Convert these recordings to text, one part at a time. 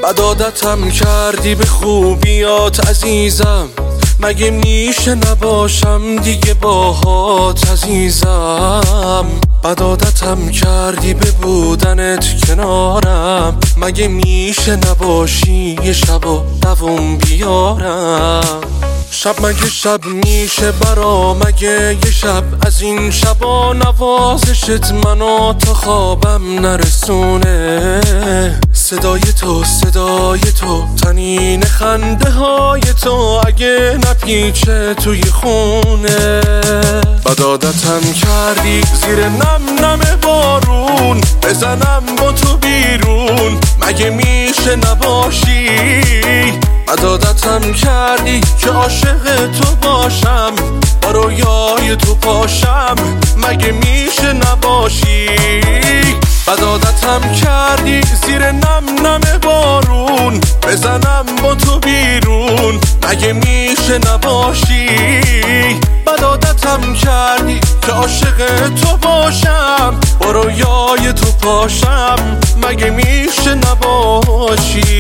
بد عادتم کردی به خوبیات عزیزم، مگه میشه نباشم دیگه باهات عزیزم. بد عادتم کردی به بودنت کنارم، مگه میشه نباشی یه شب و دووم بیارم. شب مگه شب میشه برا، مگه یه شب از این شبا نوازشت منو تا خوابم نرسونه. صدای تو تنین خنده های تو اگه نپیچه توی خونه. بد عادتم کردی زیر نم بارون، بزنم با تو بیرون مگه میشه نباشی. بد عادتم کردی که عاشق تو باشم، با رویای تو پاشم مگه میشه نباشی. بد عادتم کردی زیر نم بارون، بزنم با تو بیرون مگه میشه نباشی. بد عادتم کردی که عاشق تو باشم، با رویای تو پاشم مگه میشه نباشی.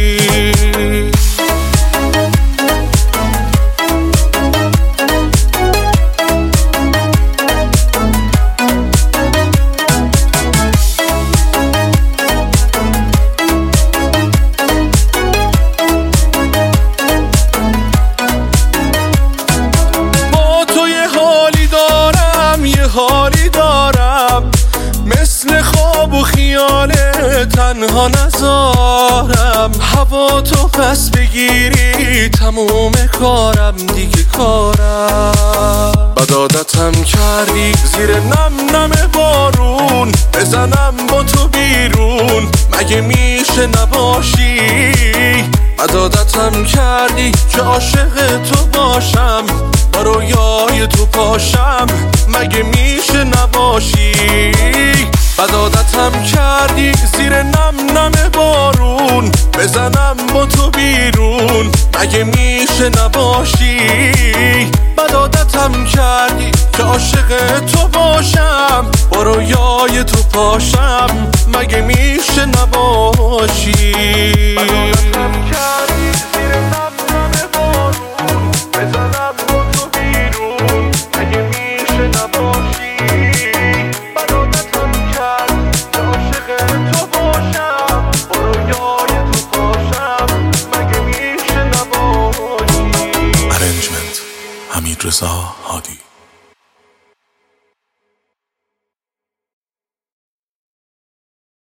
حالی دارم مثل خواب و خیال تنها نذارم. هوا تو پس بگیری تموم کارم دیگه کارم. بد عادتم کردی زیر نم بارون، بزنم با تو بیرون مگه میشه نباشی. بد عادتم کردی که عاشق تو باشم، با رویای تو پاشم مگه میشه نباشی. بد عادتم کردی زیر نم بارون، بزنم با تو بیرون مگه میشه نباشی. بد عادتم کردی که عاشق تو باشم، با رویای تو پاشم مگه میشه نباشی. بد عادتم کردی زیر نم بارون، بزنم با تو بیرون مگه میشه نباشی. بد عادتم کردی که عاشق تو باشم، با رویای تو پاشم مگه میشه نباشی. ارنجمنت حمیدرضا هادی.